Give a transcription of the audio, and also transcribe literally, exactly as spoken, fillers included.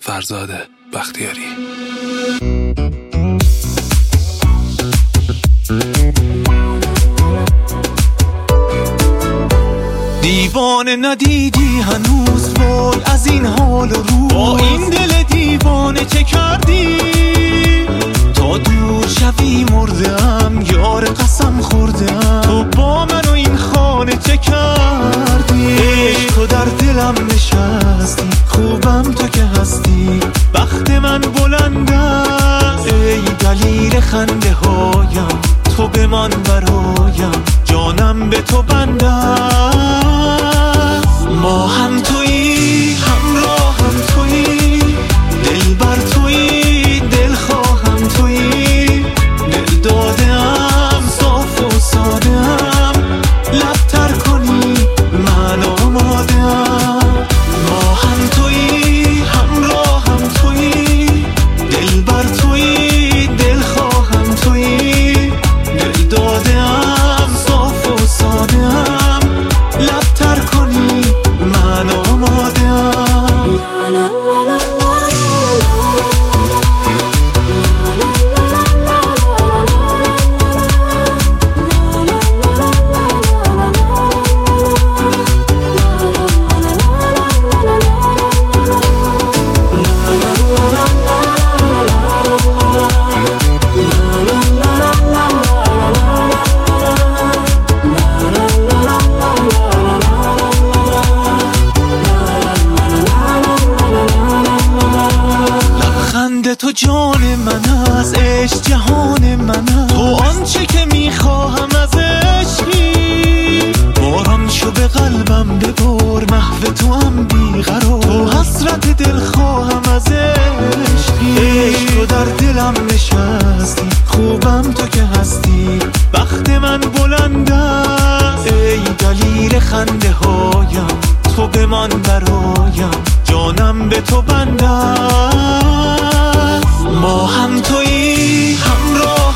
فرزاد بختیاری. دیوانه ندیدی هنوز وای از این حال و روز، با این دل دیوانه چه کردی؟ تا دور شوی مردم یار قسم خوردم، تو با من و این خانه چه کردی؟ عشق در دلم نشستی، خوبم تو که هستی، بخت من بلند است ای دلیل خنده هایم، تو بمان برایم جانم به تو بند است. ما هم تویی همراه هم تویی، دل بر تویی دل خواهم تویی، دل دادم صاف و سادم، لب تر کنی من آمادم. ما هم تویی همراه هم تویی، دل بر تویی دل خواهم تویی، دل دادم صاف و سادم، لب تر کنی من آمادم. تو جان من از عشق جهان من است، تو آنچه که میخواهم از عشقی، باران شو به قلبم ببار محو تو هم بیقرار، تو حسرت دل خواهم از عشقی. عشق در دلم نشستی، خوبم تو که هستی، بخت من بلند است ای دلیل خنده هایم، تو بمان برایم جانم به تو بند است. ما هم تویی همراه